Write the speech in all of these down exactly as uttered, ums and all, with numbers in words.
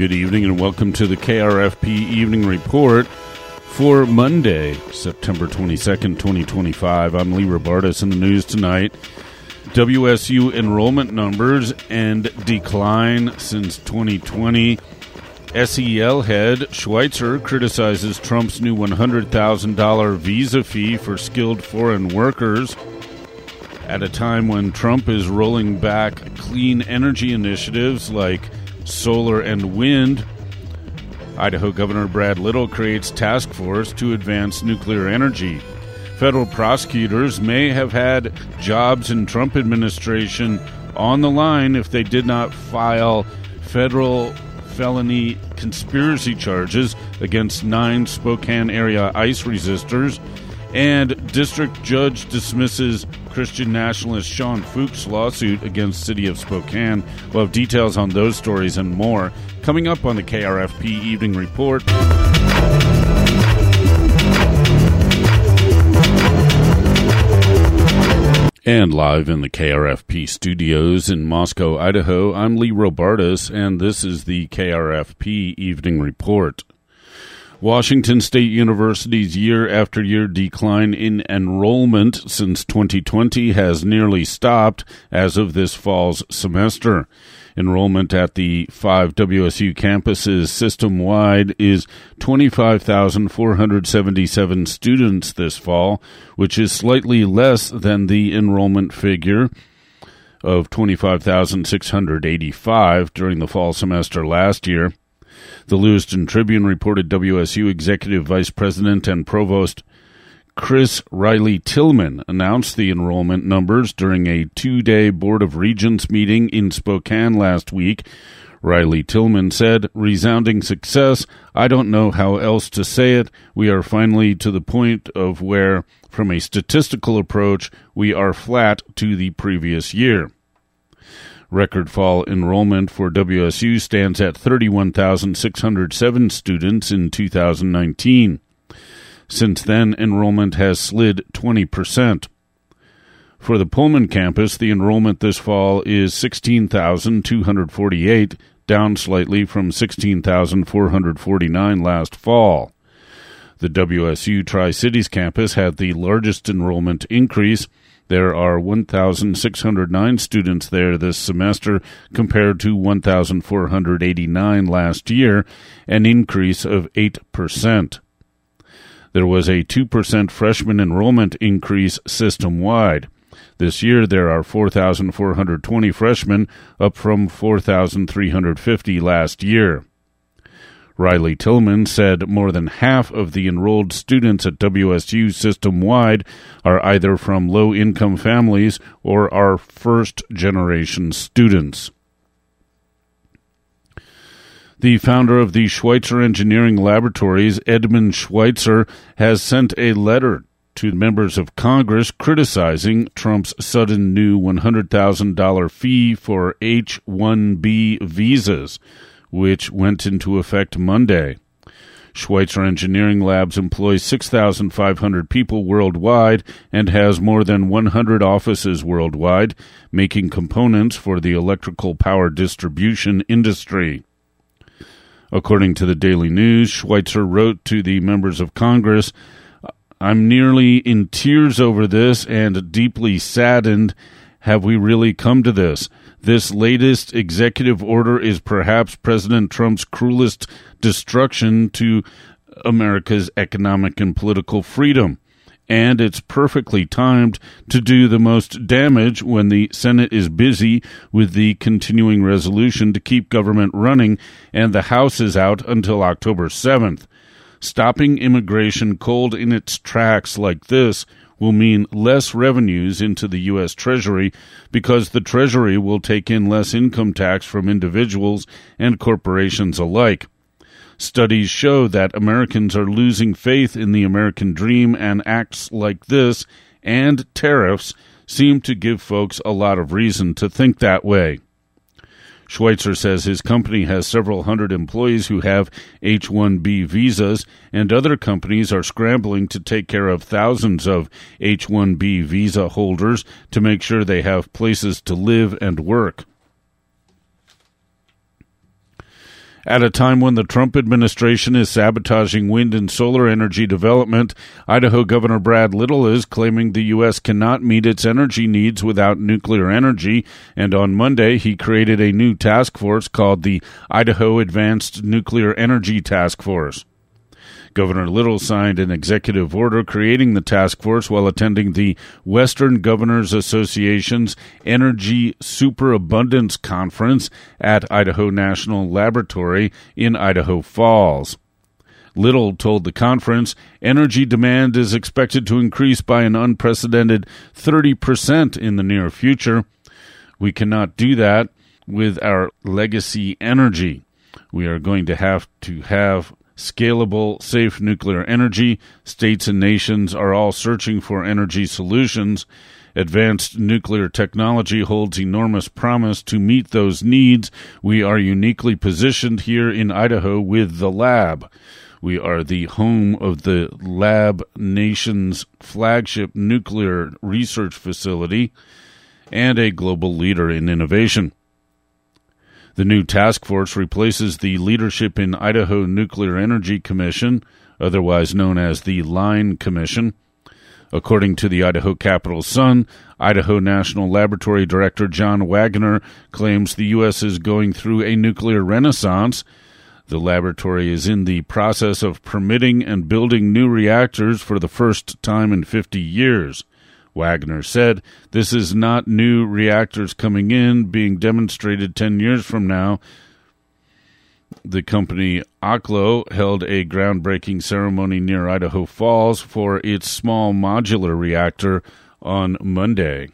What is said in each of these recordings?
good evening, and welcome to the K R F P Evening Report for Monday, September twenty-second, twenty twenty-five. I'm Lee Robartis. In the news tonight, W S U enrollment numbers and decline since twenty twenty. S E L head Schweitzer criticizes Trump's new one hundred thousand dollars visa fee for skilled foreign workers at a time when Trump is rolling back clean energy initiatives like solar and wind. Idaho Governor Brad Little creates task force to advance nuclear energy. Federal prosecutors may have had jobs in Trump administration on the line if they did not file federal felony conspiracy charges against nine Spokane area ICE resistors. And district judge dismisses Christian nationalist Sean Fuchs' lawsuit against City of Spokane. We'll have details on those stories and more coming up on the K R F P Evening Report. And live in the K R F P studios in Moscow, Idaho, I'm Lee Robartis, and this is the K R F P Evening Report. Washington State University's year-after-year decline in enrollment since twenty twenty has nearly stopped as of this fall's semester. Enrollment at the five W S U campuses system-wide is twenty-five thousand four hundred seventy-seven students this fall, which is slightly less than the enrollment figure of twenty-five thousand six hundred eighty-five during the fall semester last year. The Lewiston Tribune reported W S U Executive Vice President and Provost Chris Riley Tillman announced the enrollment numbers during a two-day Board of Regents meeting in Spokane last week. Riley Tillman said, "Resounding success. I don't know how else to say it. We are finally to the point of where, from a statistical approach, we are flat to the previous year." Record fall enrollment for W S U stands at thirty-one thousand six hundred seven students in two thousand nineteen. Since then, enrollment has slid twenty percent. For the Pullman campus, the enrollment this fall is sixteen thousand two hundred forty-eight, down slightly from sixteen thousand four hundred forty-nine last fall. The W S U Tri-Cities campus had the largest enrollment increase. There are one thousand six hundred nine students there this semester compared to one thousand four hundred eighty-nine last year, an increase of eight percent. There was a two percent freshman enrollment increase system-wide. This year there are four thousand four hundred twenty freshmen, up from four thousand three hundred fifty last year. Riley Tillman said more than half of the enrolled students at W S U system-wide are either from low-income families or are first-generation students. The founder of the Schweitzer Engineering Laboratories, Edmund Schweitzer, has sent a letter to members of Congress criticizing Trump's sudden new one hundred thousand dollars fee for H one B visas, which went into effect Monday. Schweitzer Engineering Labs employs six thousand five hundred people worldwide and has more than one hundred offices worldwide, making components for the electrical power distribution industry. According to the Daily News, Schweitzer wrote to the members of Congress, "I'm nearly in tears over this and deeply saddened. Have we really come to this? This latest executive order is perhaps President Trump's cruelest destruction to America's economic and political freedom. And it's perfectly timed to do the most damage when the Senate is busy with the continuing resolution to keep government running and the House is out until October seventh. Stopping immigration cold in its tracks like this will mean less revenues into the U S Treasury because the Treasury will take in less income tax from individuals and corporations alike. Studies show that Americans are losing faith in the American dream, and acts like this and tariffs seem to give folks a lot of reason to think that way." Schweitzer says his company has several hundred employees who have H one B visas, and other companies are scrambling to take care of thousands of H one B visa holders to make sure they have places to live and work. At a time when the Trump administration is sabotaging wind and solar energy development, Idaho Governor Brad Little is claiming the U S cannot meet its energy needs without nuclear energy, and on Monday he created a new task force called the Idaho Advanced Nuclear Energy Task Force. Governor Little signed an executive order creating the task force while attending the Western Governors Association's Energy Superabundance Conference at Idaho National Laboratory in Idaho Falls. Little told the conference energy demand is expected to increase by an unprecedented thirty percent in the near future. We cannot do that with our legacy energy. We are going to have to have scalable, safe nuclear energy. States and nations are all searching for energy solutions. Advanced nuclear technology holds enormous promise to meet those needs. We are uniquely positioned here in Idaho with the lab. We are the home of the Lab Nation's flagship nuclear research facility and a global leader in innovation. The new task force replaces the Leadership in Idaho Nuclear Energy Commission, otherwise known as the Line Commission. According to the Idaho Capital Sun, Idaho National Laboratory Director John Wagner claims the U S is going through a nuclear renaissance. The laboratory is in the process of permitting and building new reactors for the first time in fifty years. Wagner said, "This is not new reactors coming in, being demonstrated ten years from now." The company Oklo held a groundbreaking ceremony near Idaho Falls for its small modular reactor on Monday.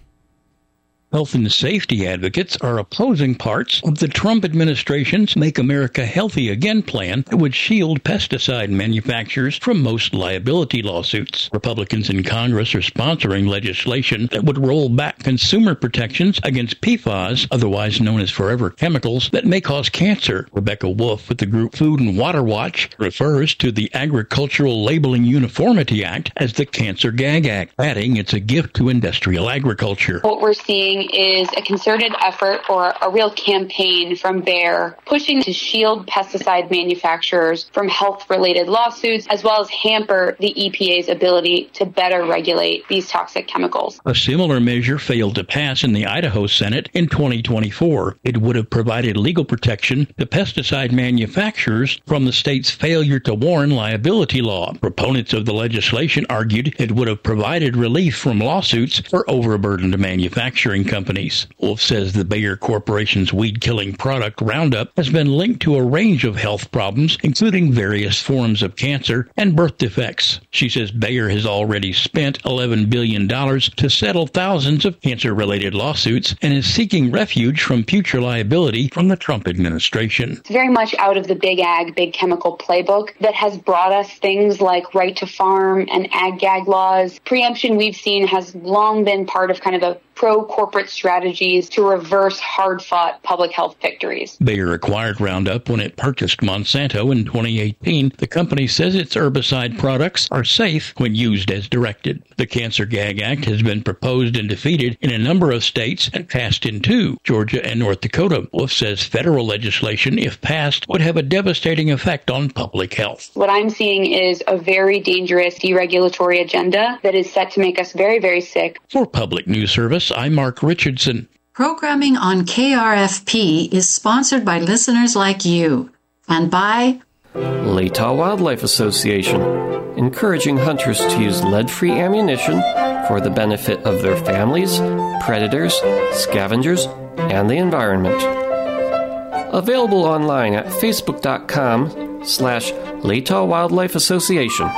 Health and safety advocates are opposing parts of the Trump administration's Make America Healthy Again plan that would shield pesticide manufacturers from most liability lawsuits. Republicans in Congress are sponsoring legislation that would roll back consumer protections against P FAS, otherwise known as forever chemicals, that may cause cancer. Rebecca Wolf with the group Food and Water Watch refers to the Agricultural Labeling Uniformity Act as the Cancer Gag Act, adding it's a gift to industrial agriculture. What we're seeing is a concerted effort or a real campaign from Bayer pushing to shield pesticide manufacturers from health-related lawsuits, as well as hamper the E P A's ability to better regulate these toxic chemicals. A similar measure failed to pass in the Idaho Senate in twenty twenty-four. It would have provided legal protection to pesticide manufacturers from the state's failure to warn liability law. Proponents of the legislation argued it would have provided relief from lawsuits for overburdened manufacturing companies. Wolf says the Bayer Corporation's weed-killing product Roundup has been linked to a range of health problems, including various forms of cancer and birth defects. She says Bayer has already spent eleven billion dollars to settle thousands of cancer-related lawsuits and is seeking refuge from future liability from the Trump administration. It's very much out of the big ag, big chemical playbook that has brought us things like right to farm and ag-gag laws. Preemption, we've seen, has long been part of kind of a pro-corporate strategies to reverse hard-fought public health victories. Bayer acquired Roundup when it purchased Monsanto in twenty eighteen. The company says its herbicide products are safe when used as directed. The Cancer Gag Act has been proposed and defeated in a number of states and passed in two, Georgia and North Dakota. Wolf says federal legislation, if passed, would have a devastating effect on public health. What I'm seeing is a very dangerous deregulatory agenda that is set to make us very, very sick. For Public News Service, I'm Mark Richardson. Programming on K R F P is sponsored by listeners like you and by Latah Wildlife Association, encouraging hunters to use lead-free ammunition for the benefit of their families, predators, scavengers, and the environment. Available online at facebook.com slash Latah Wildlife Association.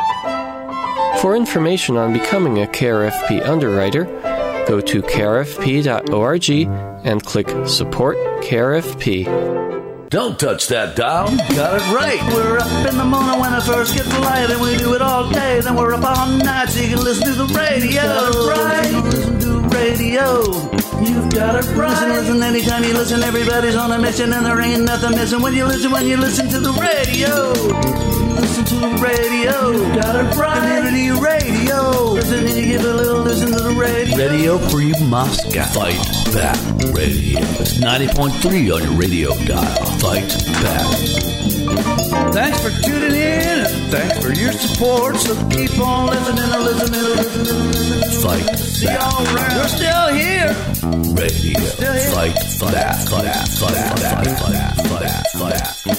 For information on becoming a K R F P underwriter, go to K R F P dot org and click Support K R F P. Don't touch that dial. Got it right. We're up in the morning when it first gets light, and we do it all day. Then we're up all night so you can listen to the radio. Got it right. You can listen to the radio. You've got it right. Listen, listen, anytime you listen, everybody's on a mission, and there ain't nothing missing when you listen, when you listen to the radio. Listen to the radio. You've got it right. Community radio. Listen, and you give a little listen to the radio. Radio Free Moscow. Fight Back Radio. It's ninety point three on your radio dial. Fight Back. Thanks for tuning in. Thanks for your support. So keep on listening, listening, listening, listening. Fight. See y'all around. We're still here. Radio. Still here. Fight. Fight. Fight. Fight. Fight. Fight. Fight. Fight.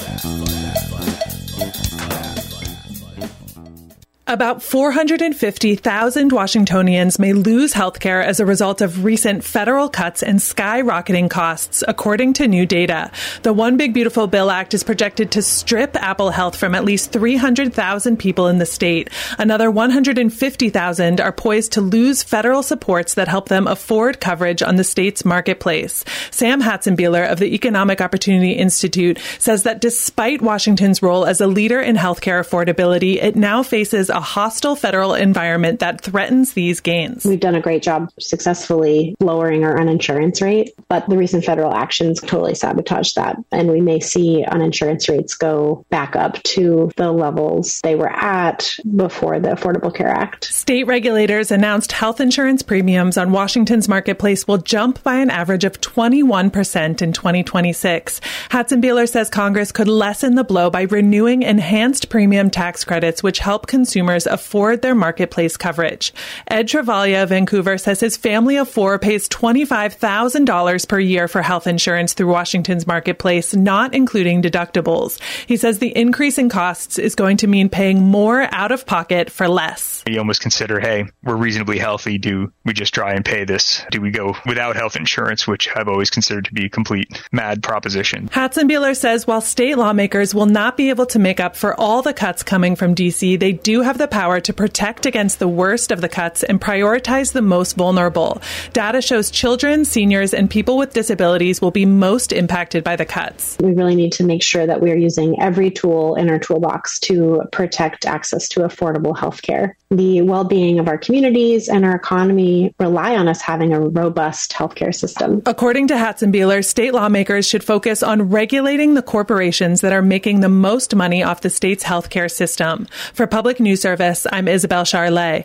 About four hundred fifty thousand Washingtonians may lose health care as a result of recent federal cuts and skyrocketing costs, according to new data. The One Big Beautiful Bill Act is projected to strip Apple Health from at least three hundred thousand people in the state. Another one hundred fifty thousand are poised to lose federal supports that help them afford coverage on the state's marketplace. Sam Hatzenbeeler of the Economic Opportunity Institute says that despite Washington's role as a leader in healthcare affordability, it now faces a hostile federal environment that threatens these gains. We've done a great job successfully lowering our uninsurance rate, but the recent federal actions totally sabotaged that. And we may see uninsurance rates go back up to the levels they were at before the Affordable Care Act. State regulators announced health insurance premiums on Washington's marketplace will jump by an average of twenty-one percent in twenty twenty-six. Hatzenbeeler says Congress could lessen the blow by renewing enhanced premium tax credits, which help consumers afford their marketplace coverage. Ed Travaglia of Vancouver says his family of four pays twenty-five thousand dollars per year for health insurance through Washington's marketplace, not including deductibles. He says the increase in costs is going to mean paying more out of pocket for less. You almost consider, hey, we're reasonably healthy. Do we just try and pay this? Do we go without health insurance, which I've always considered to be a complete mad proposition? Hatzenbeeler says while state lawmakers will not be able to make up for all the cuts coming from D C, they do have the power to protect against the worst of the cuts and prioritize the most vulnerable. Data shows children, seniors, and people with disabilities will be most impacted by the cuts. We really need to make sure that we're using every tool in our toolbox to protect access to affordable health care. The well-being of our communities and our economy rely on us having a robust healthcare system. According to Hatzenbeeler, state lawmakers should focus on regulating the corporations that are making the most money off the state's healthcare system. For Public News Service, I'm Isabel Charlet.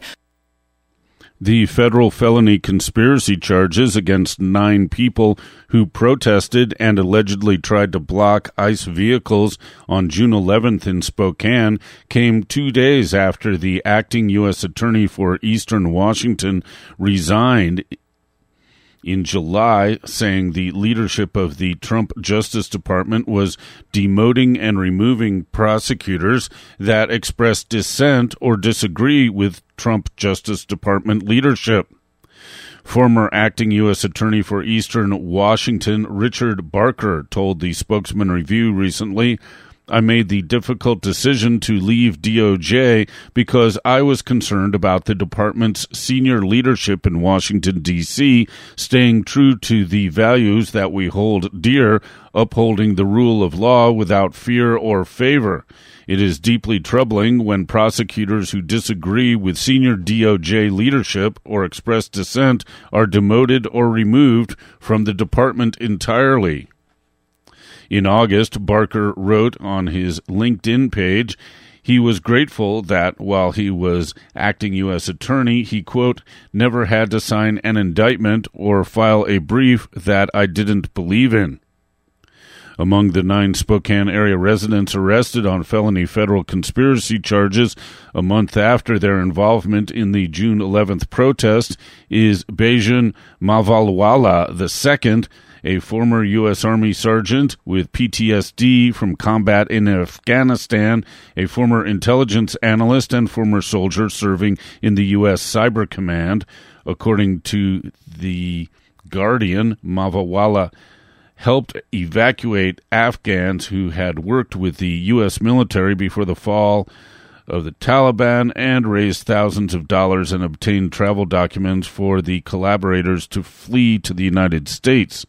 The federal felony conspiracy charges against nine people who protested and allegedly tried to block ICE vehicles on June eleventh in Spokane came two days after the acting U S attorney for Eastern Washington resigned in July, saying the leadership of the Trump Justice Department was demoting and removing prosecutors that expressed dissent or disagree with Trump Justice Department leadership. Former acting U S Attorney for Eastern Washington, Richard Barker, told the Spokesman Review recently, I made the difficult decision to leave D O J because I was concerned about the department's senior leadership in Washington, D C, staying true to the values that we hold dear, upholding the rule of law without fear or favor. It is deeply troubling when prosecutors who disagree with senior D O J leadership or express dissent are demoted or removed from the department entirely. In August, Barker wrote on his LinkedIn page, he was grateful that while he was acting U S attorney, he, quote, never had to sign an indictment or file a brief that I didn't believe in. Among the nine Spokane area residents arrested on felony federal conspiracy charges a month after their involvement in the June eleventh protest is Bejun Mavalwala the second, a former U S Army sergeant with P T S D from combat in Afghanistan, a former intelligence analyst, and former soldier serving in the U S Cyber Command. According to The Guardian, Mavalwala helped evacuate Afghans who had worked with the U S military before the fall of the Taliban and raised thousands of dollars and obtained travel documents for the collaborators to flee to the United States.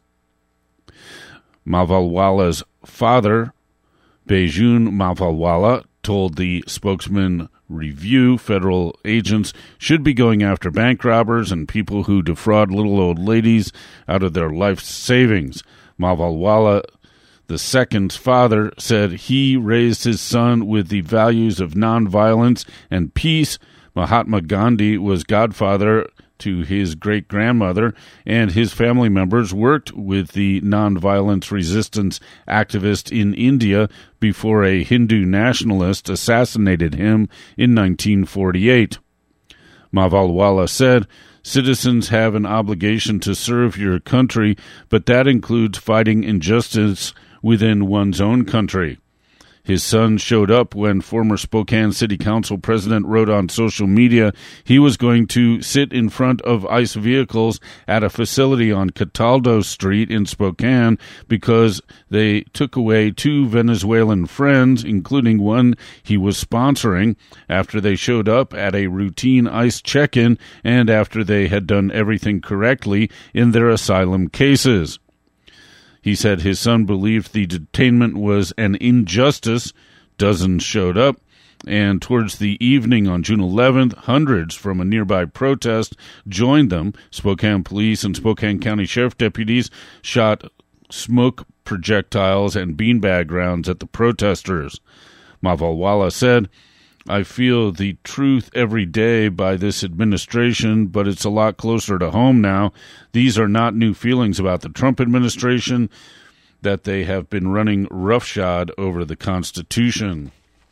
Mavalwala's father, Bejun Mavalwala, told the Spokesman Review federal agents should be going after bank robbers and people who defraud little old ladies out of their life savings. Mavalwala the second's father said he raised his son with the values of nonviolence and peace. Mahatma Gandhi was godfather to his great-grandmother, and his family members worked with the nonviolence resistance activist in India before a Hindu nationalist assassinated him in nineteen forty-eight. Mawalwala said, "Citizens have an obligation to serve your country, but that includes fighting injustice within one's own country." His son showed up when former Spokane City Council president wrote on social media he was going to sit in front of ICE vehicles at a facility on Cataldo Street in Spokane because they took away two Venezuelan friends, including one he was sponsoring, after they showed up at a routine ICE check-in and after they had done everything correctly in their asylum cases. He said his son believed the detainment was an injustice. Dozens showed up, and towards the evening on June eleventh, hundreds from a nearby protest joined them. Spokane police and Spokane County Sheriff deputies shot smoke projectiles and beanbag rounds at the protesters. Mawalwala said, "I feel the truth every day by this administration, but it's a lot closer to home now. These are not new feelings about the Trump administration, that they have been running roughshod over the Constitution."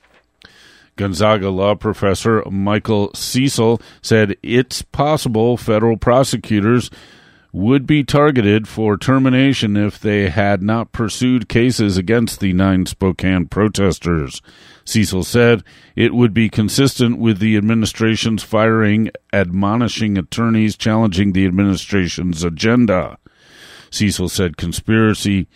Gonzaga law professor Michael Cecil said it's possible federal prosecutors would be targeted for termination if they had not pursued cases against the nine Spokane protesters. Cecil said it would be consistent with the administration's firing, admonishing attorneys challenging the administration's agenda. Cecil said conspiracy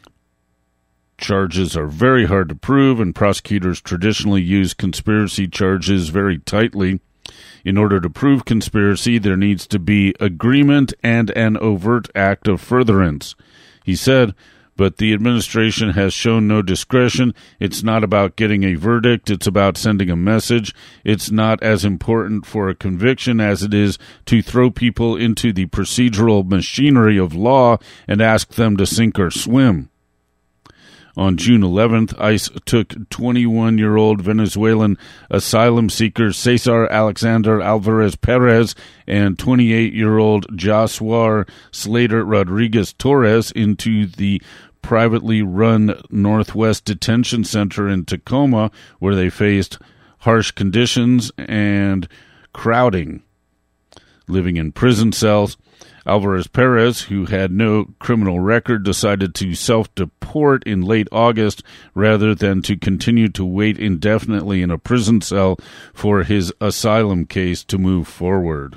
charges are very hard to prove, and prosecutors traditionally use conspiracy charges very tightly. In order to prove conspiracy, there needs to be agreement and an overt act of furtherance. He said, but the administration has shown no discretion. It's not about getting a verdict. It's about sending a message. It's not as important for a conviction as it is to throw people into the procedural machinery of law and ask them to sink or swim. On June eleventh, ICE took twenty-one-year-old Venezuelan asylum seeker Cesar Alexander Alvarez Perez and twenty-eight-year-old Josuar Slater Rodriguez Torres into the privately run Northwest Detention Center in Tacoma, where they faced harsh conditions and crowding. Living in prison cells, Alvarez Perez, who had no criminal record, decided to self-deport in late August rather than to continue to wait indefinitely in a prison cell for his asylum case to move forward.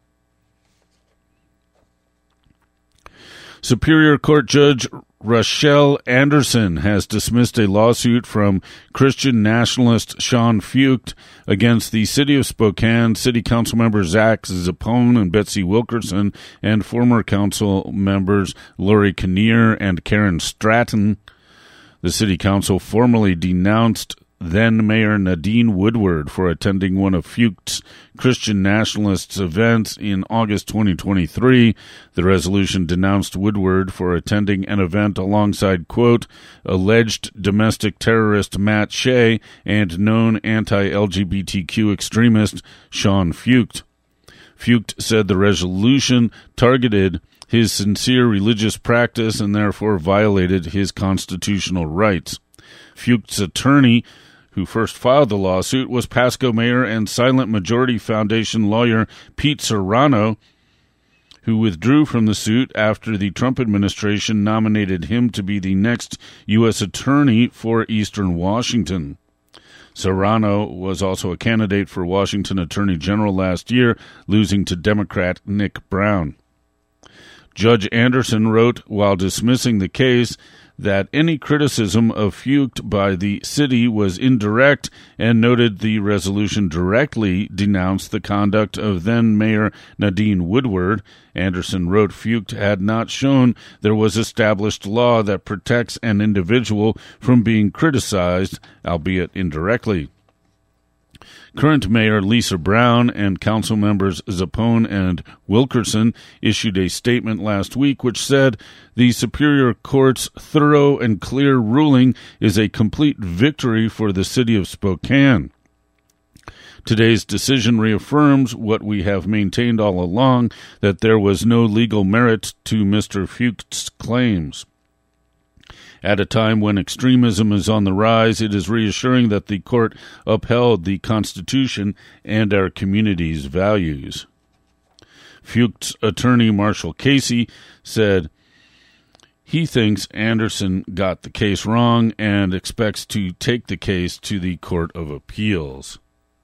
Superior Court Judge Rochelle Anderson has dismissed a lawsuit from Christian nationalist Sean Fucht against the City of Spokane City Council member Zach Zappone and Betsy Wilkerson and former council members Lori Kinnear and Karen Stratton. The City Council formally denounced then-Mayor Nadine Woodward for attending one of Fucht's Christian nationalists' events in August twenty twenty-three. The resolution denounced Woodward for attending an event alongside, quote, alleged domestic terrorist Matt Shea and known anti-L G B T Q extremist Sean Fucht. Fucht said the resolution targeted his sincere religious practice and therefore violated his constitutional rights. Fucht's attorney, who first filed the lawsuit, was Pasco Mayor and Silent Majority Foundation lawyer Pete Serrano, who withdrew from the suit after the Trump administration nominated him to be the next U S attorney for Eastern Washington. Serrano was also a candidate for Washington Attorney General last year, losing to Democrat Nick Brown. Judge Anderson wrote, while dismissing the case, that any criticism of Fucht by the city was indirect and noted the resolution directly denounced the conduct of then-Mayor Nadine Woodward. Anderson wrote Fucht had not shown there was established law that protects an individual from being criticized, albeit indirectly. Current Mayor Lisa Brown and council members Zappone and Wilkerson issued a statement last week which said the Superior Court's thorough and clear ruling is a complete victory for the city of Spokane. Today's decision reaffirms what we have maintained all along, that there was no legal merit to Mister Fugt's claims. At a time when extremism is on the rise, it is reassuring that the court upheld the Constitution and our community's values. Fugt's attorney, Marshall Casey, said he thinks Anderson got the case wrong and expects to take the case to the Court of Appeals.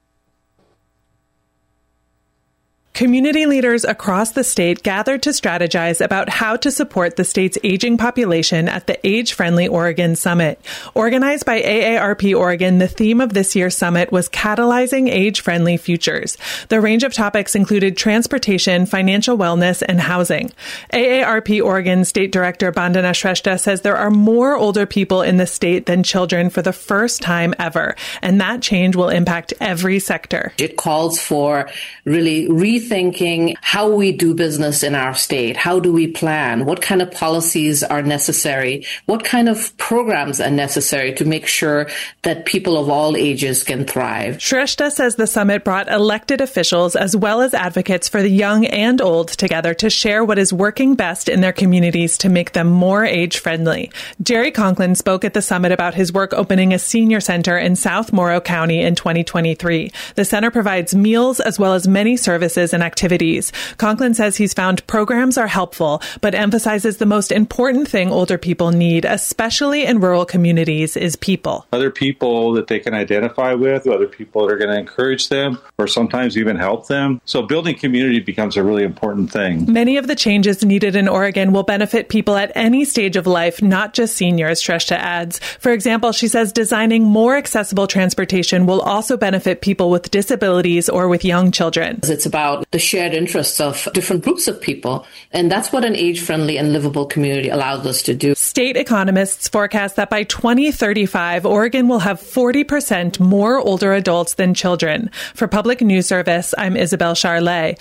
Community leaders across the state gathered to strategize about how to support the state's aging population at the Age-Friendly Oregon Summit. Organized by A A R P Oregon, the theme of this year's summit was Catalyzing Age-Friendly Futures. The range of topics included transportation, financial wellness, and housing. A A R P Oregon State Director Bandana Shrestha says there are more older people in the state than children for the first time ever, and that change will impact every sector. It calls for really re Thinking how we do business in our state. How do we plan? What kind of policies are necessary? What kind of programs are necessary to make sure that people of all ages can thrive? Shrestha says the summit brought elected officials as well as advocates for the young and old together to share what is working best in their communities to make them more age-friendly. Jerry Conklin spoke at the summit about his work opening a senior center in South Morrow County in twenty twenty-three. The center provides meals as well as many services and activities. Conklin says he's found programs are helpful, but emphasizes the most important thing older people need, especially in rural communities, is people. Other people that they can identify with, other people that are going to encourage them, or sometimes even help them. So building community becomes a really important thing. Many of the changes needed in Oregon will benefit people at any stage of life, not just seniors, Shrestha adds. For example, she says designing more accessible transportation will also benefit people with disabilities or with young children. It's about the shared interests of different groups of people, and that's what an age-friendly and livable community allows us to do. State economists forecast that by twenty thirty-five, Oregon will have forty percent more older adults than children. For Public News Service, I'm Isabel Charlet.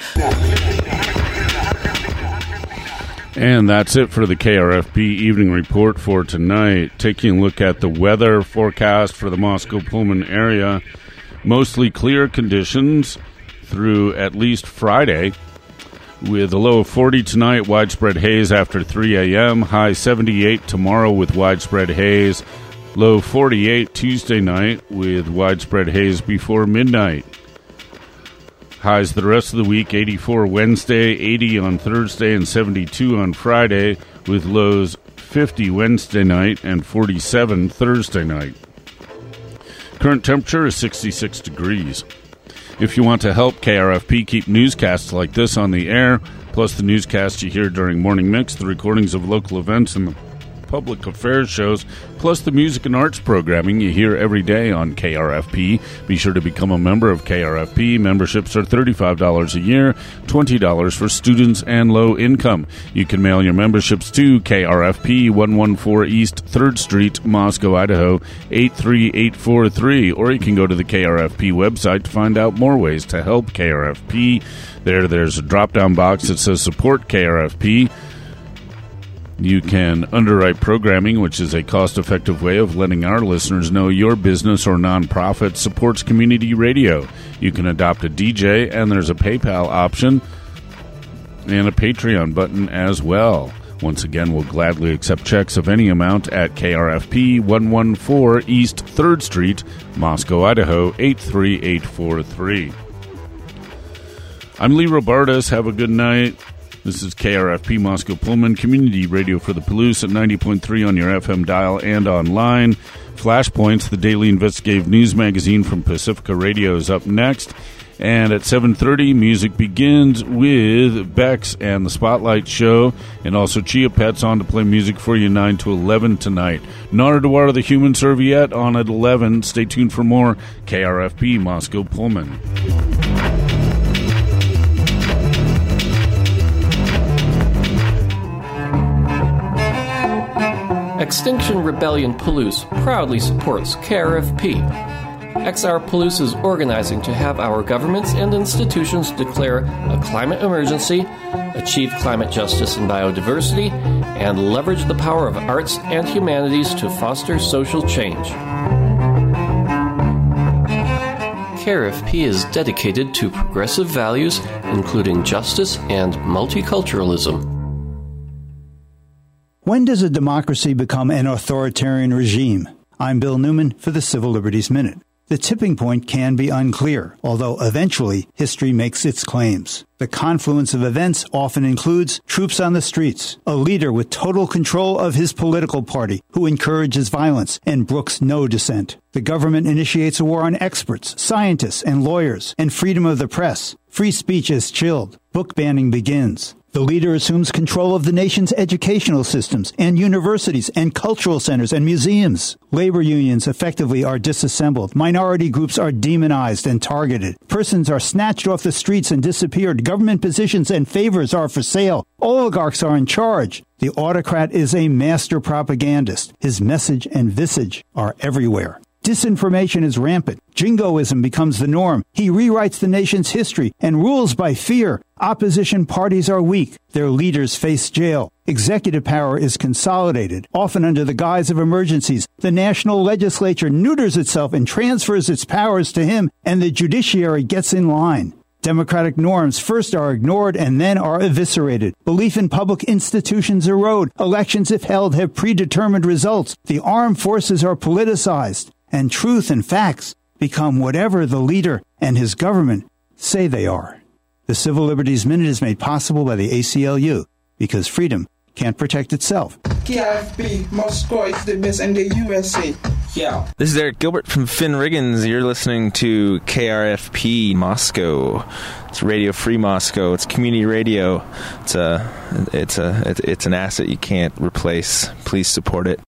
And that's it for the K R F P Evening Report for tonight. Taking a look at the weather forecast for the Moscow-Pullman area. Mostly clear conditions through at least Friday, with a low of forty tonight, widespread haze after three a.m., high seventy-eight tomorrow with widespread haze, low forty-eight Tuesday night with widespread haze before midnight. Highs the rest of the week, eighty-four Wednesday, eighty on Thursday, and seventy-two on Friday, with lows fifty Wednesday night and forty-seven Thursday night. Current temperature is sixty-six degrees. If you want to help K R F P keep newscasts like this on the air, plus the newscasts you hear during Morning Mix, the recordings of local events, and the public affairs shows, plus the music and arts programming you hear every day on K R F P, be sure to become a member of K R F P. Memberships are thirty-five dollars a year, twenty dollars for students and low income. You can mail your memberships to K R F P, one fourteen East third Street, Moscow, Idaho, eight three eight four three, or you can go to the K R F P website to find out more ways to help K R F P. There, there's a drop-down box that says Support K R F P. You can underwrite programming, which is a cost-effective way of letting our listeners know your business or nonprofit supports community radio. You can adopt a D J, and there's a PayPal option and a Patreon button as well. Once again, we'll gladly accept checks of any amount at K R F P, one fourteen East third Street, Moscow, Idaho, eight three eight four three. I'm Lee Robardas. Have a good night. This is K R F P Moscow Pullman, community radio for the Palouse at ninety point three on your F M dial and online. Flashpoints, the daily investigative news magazine from Pacifica Radio, is up next. And at seven thirty, music begins with Bex and the Spotlight Show, and also Chia Pet's on to play music for you nine to eleven tonight. Nardwar, the Human Serviette, on at eleven. Stay tuned for more K R F P Moscow Pullman. Extinction Rebellion Palouse proudly supports K R F P. X R Palouse is organizing to have our governments and institutions declare a climate emergency, achieve climate justice and biodiversity, and leverage the power of arts and humanities to foster social change. K R F P is dedicated to progressive values, including justice and multiculturalism. When does a democracy become an authoritarian regime? I'm Bill Newman for the Civil Liberties Minute. The tipping point can be unclear, although eventually history makes its claims. The confluence of events often includes troops on the streets, a leader with total control of his political party who encourages violence and brooks no dissent. The government initiates a war on experts, scientists, and lawyers, and freedom of the press. Free speech is chilled. Book banning begins. The leader assumes control of the nation's educational systems and universities and cultural centers and museums. Labor unions effectively are disassembled. Minority groups are demonized and targeted. Persons are snatched off the streets and disappeared. Government positions and favors are for sale. Oligarchs are in charge. The autocrat is a master propagandist. His message and visage are everywhere. Disinformation is rampant. Jingoism becomes the norm. He rewrites the nation's history and rules by fear. Opposition parties are weak. Their leaders face jail. Executive power is consolidated, often under the guise of emergencies. The national legislature neuters itself and transfers its powers to him, and the judiciary gets in line. Democratic norms first are ignored and then are eviscerated. Belief in public institutions erode. Elections, if held, have predetermined results. The armed forces are politicized. And truth and facts become whatever the leader and his government say they are. The Civil Liberties Minute is made possible by the A C L U because freedom can't protect itself. K R F P, Moscow is the best in the U S A. Yeah. This is Eric Gilbert from Finn Riggins. You're listening to K R F P Moscow. It's Radio Free Moscow. It's community radio. It's a, it's a, it's an asset you can't replace. Please support it.